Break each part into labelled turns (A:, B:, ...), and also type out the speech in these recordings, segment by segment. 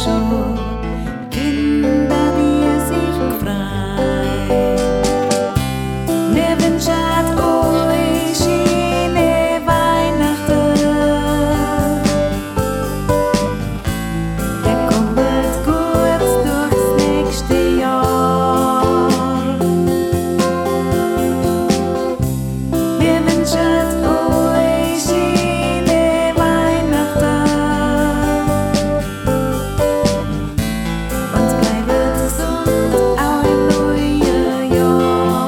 A: schon Kinder, die sich freuen. Wir wünschen euch schöne Weihnachten. Ihr kommt gut durchs nächste Jahr. Wir wünschen euch schöne Weihnachten. Und bleibt gesund auch im neuen Jahr.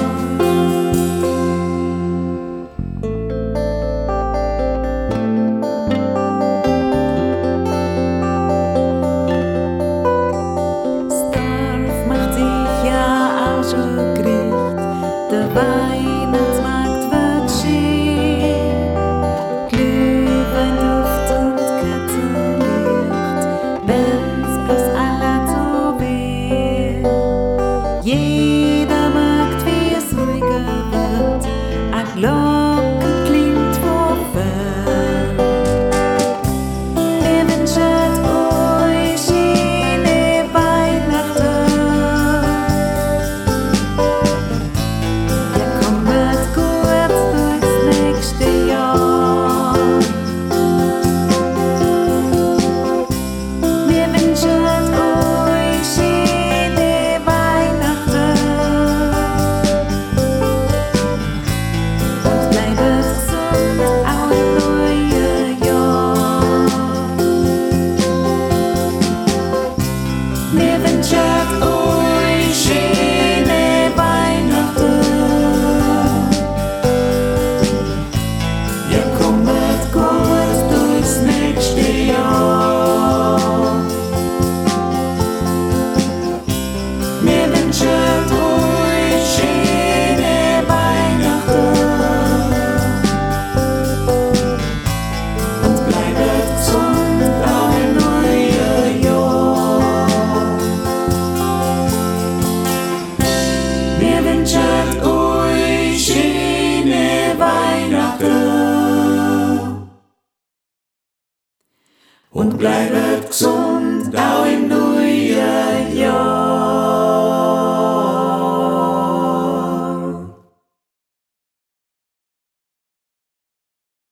A: Das Dorf macht sich ja auch schon gericht. Der Weihnachtsmarkt wird schön. Glühwein, Duft und Kerzenlicht, wenn's bloß aller so will. Jeder merkt, wie es ruhiger wird. A Glocke klingt vorwärts. Wir wünschen euch schöne Weihnachten. Ihr kommt gut durchs nächste Jahr. Wir wünschen euch schöne Weihnachten. Und bleibt gesund auch im neuen Jahr. Wir wünschen euch schöne Weihnachten. Ihr kommt gut durchs nächste Jahr. Wir wünschen euch schöne Weihnachten. Und bleibt gesund auch im neuen Jahr. Wir wünschen euch schöne Weihnachten. Und bleibt gesund.